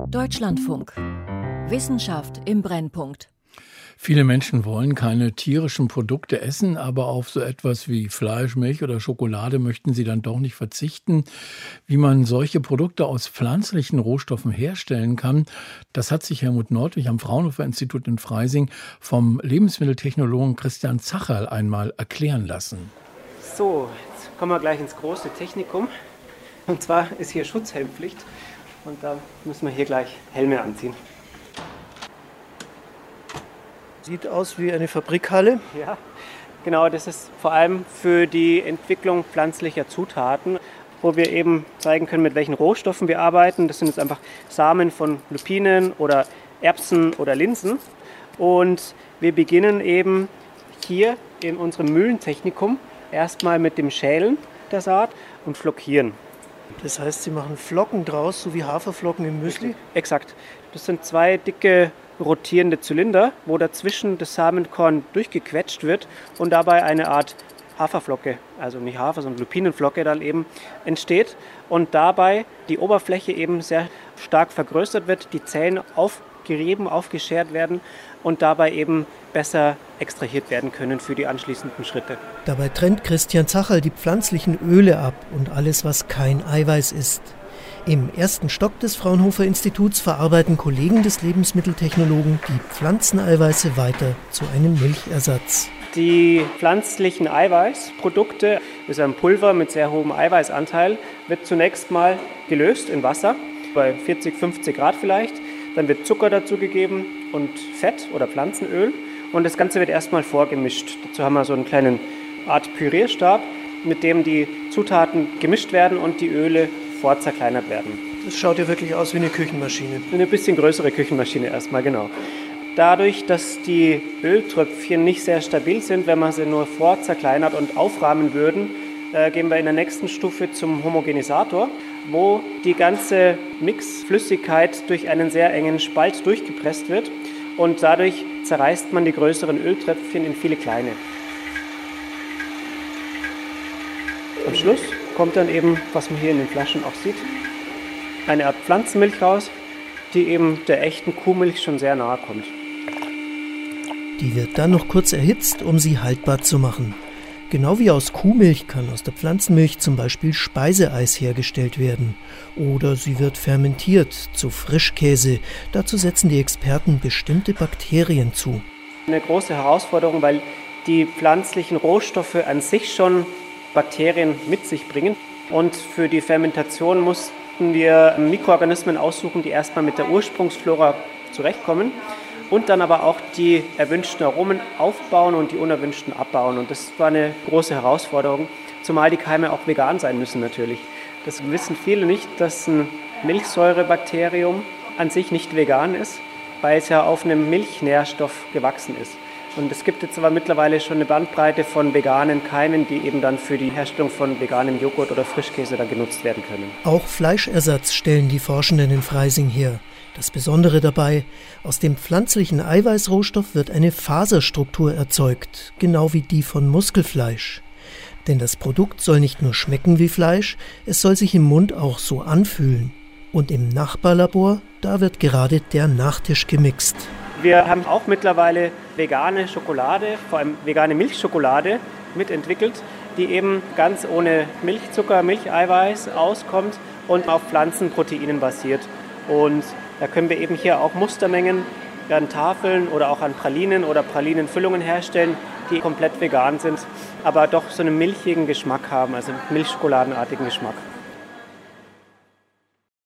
Deutschlandfunk. Wissenschaft im Brennpunkt. Viele Menschen wollen keine tierischen Produkte essen, aber auf so etwas wie Fleisch, Milch oder Schokolade möchten sie dann doch nicht verzichten. Wie man solche Produkte aus pflanzlichen Rohstoffen herstellen kann, das hat sich Helmut Nordwig am Fraunhofer-Institut in Freising vom Lebensmitteltechnologen Christian Zacherl einmal erklären lassen. So, jetzt kommen wir gleich ins große Technikum. Und zwar ist hier Schutzhelmpflicht und da müssen wir hier gleich Helme anziehen. Sieht aus wie eine Fabrikhalle. Ja, genau, das ist vor allem für die Entwicklung pflanzlicher Zutaten, wo wir eben zeigen können, mit welchen Rohstoffen wir arbeiten. Das sind jetzt einfach Samen von Lupinen oder Erbsen oder Linsen. Und wir beginnen eben hier in unserem Mühlentechnikum erstmal mit dem Schälen der Saat und Flockieren. Das heißt, Sie machen Flocken draus, so wie Haferflocken im Müsli? Exakt. Das sind zwei dicke rotierende Zylinder, wo dazwischen das Samenkorn durchgequetscht wird und dabei eine Art Haferflocke, also nicht Hafer, sondern Lupinenflocke dann eben entsteht und dabei die Oberfläche eben sehr stark vergrößert wird, die Zellen aufgerieben, aufgeschert werden und dabei eben besser extrahiert werden können für die anschließenden Schritte. Dabei trennt Christian Zacherl die pflanzlichen Öle ab und alles, was kein Eiweiß ist. Im ersten Stock des Fraunhofer-Instituts verarbeiten Kollegen des Lebensmitteltechnologen die Pflanzeneiweiße weiter zu einem Milchersatz. Die pflanzlichen Eiweißprodukte, das ist ein Pulver mit sehr hohem Eiweißanteil, wird zunächst mal gelöst in Wasser, bei 40, 50 Grad vielleicht. Dann wird Zucker dazugegeben und Fett oder Pflanzenöl und das Ganze wird erstmal vorgemischt. Dazu haben wir so einen kleinen Art Pürierstab, mit dem die Zutaten gemischt werden und die Öle vorzerkleinert werden. Das schaut ja wirklich aus wie eine Küchenmaschine. Eine bisschen größere Küchenmaschine erstmal, genau. Dadurch, dass die Öltröpfchen nicht sehr stabil sind, wenn man sie nur vorzerkleinert und aufrahmen würden, gehen wir in der nächsten Stufe zum Homogenisator, wo die ganze Mixflüssigkeit durch einen sehr engen Spalt durchgepresst wird und dadurch zerreißt man die größeren Öltröpfchen in viele kleine. Am Schluss kommt dann eben, was man hier in den Flaschen auch sieht, eine Art Pflanzenmilch raus, die eben der echten Kuhmilch schon sehr nahe kommt. Die wird dann noch kurz erhitzt, um sie haltbar zu machen. Genau wie aus Kuhmilch kann aus der Pflanzenmilch zum Beispiel Speiseeis hergestellt werden. Oder sie wird fermentiert zu Frischkäse. Dazu setzen die Experten bestimmte Bakterien zu. Eine große Herausforderung, weil die pflanzlichen Rohstoffe an sich schon Bakterien mit sich bringen. Und für die Fermentation mussten wir Mikroorganismen aussuchen, die erstmal mit der Ursprungsflora zurechtkommen und dann aber auch die erwünschten Aromen aufbauen und die unerwünschten abbauen. Und das war eine große Herausforderung, zumal die Keime auch vegan sein müssen natürlich. Das wissen viele nicht, dass ein Milchsäurebakterium an sich nicht vegan ist, weil es ja auf einem Milchnährstoff gewachsen ist. Und es gibt jetzt aber mittlerweile schon eine Bandbreite von veganen Keimen, die eben dann für die Herstellung von veganem Joghurt oder Frischkäse dann genutzt werden können. Auch Fleischersatz stellen die Forschenden in Freising her. Das Besondere dabei, aus dem pflanzlichen Eiweißrohstoff wird eine Faserstruktur erzeugt, genau wie die von Muskelfleisch. Denn das Produkt soll nicht nur schmecken wie Fleisch, es soll sich im Mund auch so anfühlen. Und im Nachbarlabor, da wird gerade der Nachtisch gemixt. Wir haben auch mittlerweile vegane Schokolade, vor allem vegane Milchschokolade mitentwickelt, die eben ganz ohne Milchzucker, Milcheiweiß auskommt und auf Pflanzenproteinen basiert. Und da können wir eben hier auch Mustermengen an Tafeln oder auch an Pralinen oder Pralinenfüllungen herstellen, die komplett vegan sind, aber doch so einen milchigen Geschmack haben, also einen milchschokoladenartigen Geschmack.